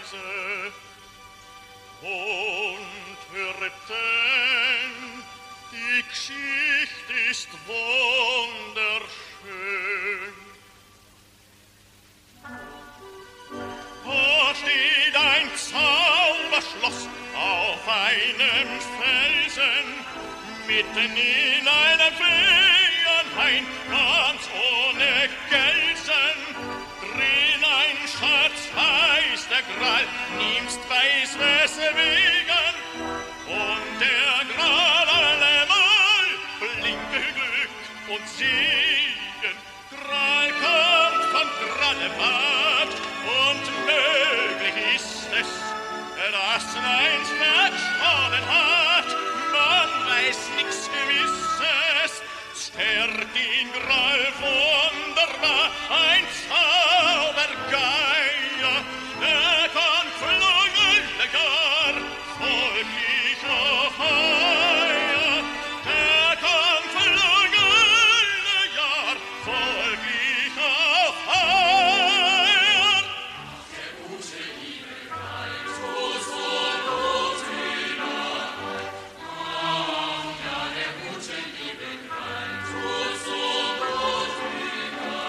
Reise. Und höret denn, die Geschichte ist wunderschön. Da steht ein Zauberschloss auf einem Felsen, mitten in einem Feenhain, ganz ohne Gelsen. Drin ein Schatz heißt der Gral, nimmst weiß weswegen, und der Gral allemal blinke Glück und Segen. Gral kommt von Grallemarkt, und möglich ist es, dass eins verschollen hat. Man weiß nix Gewisses, stört ihn Gral wunderbar, ein Zaubergeier, der kann flügeln gar, folglich noch heuer, der kann flügeln gar, folglich noch heuer. Der gute liebe Gral, so gut wieder. Ja, der gute liebe Gral, so gut wieder.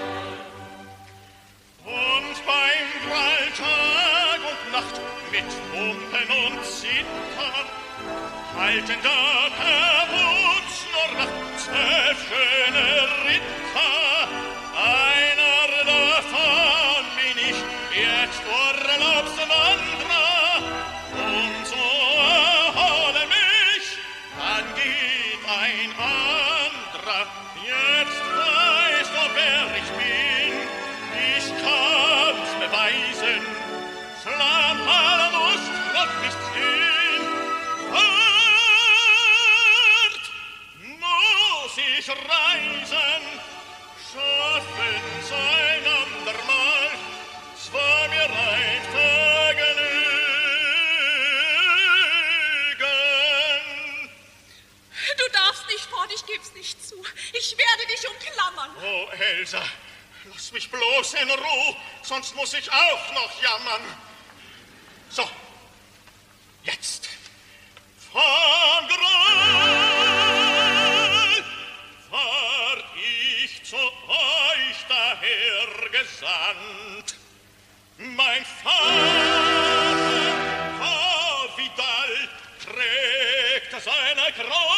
Und beim Gral Tag und Nacht mit Pumpen und Zither halten da per Wutz nur noch 12 schöne Ritter. Einer davon bin ich, jetzt Urlaubswanderer, und so erhole mich, dann geht ein anderer. Jetzt weißt du, wer ich bin, ich kann's beweisen, Schlammhalle musst noch nicht sehen. Fort muss ich reisen, schaffen's ein andermal, es war mir ein Vergnügen. Du darfst nicht fort, ich geb's nicht zu. Ich werde dich umklammern. Oh, Elsa, lass mich bloß in Ruhe, sonst muss ich auch noch jammern. So, jetzt. Vom Gral ward ich zu euch daher gesandt. Mein Vater, Frau Vidal, trägt seine Krone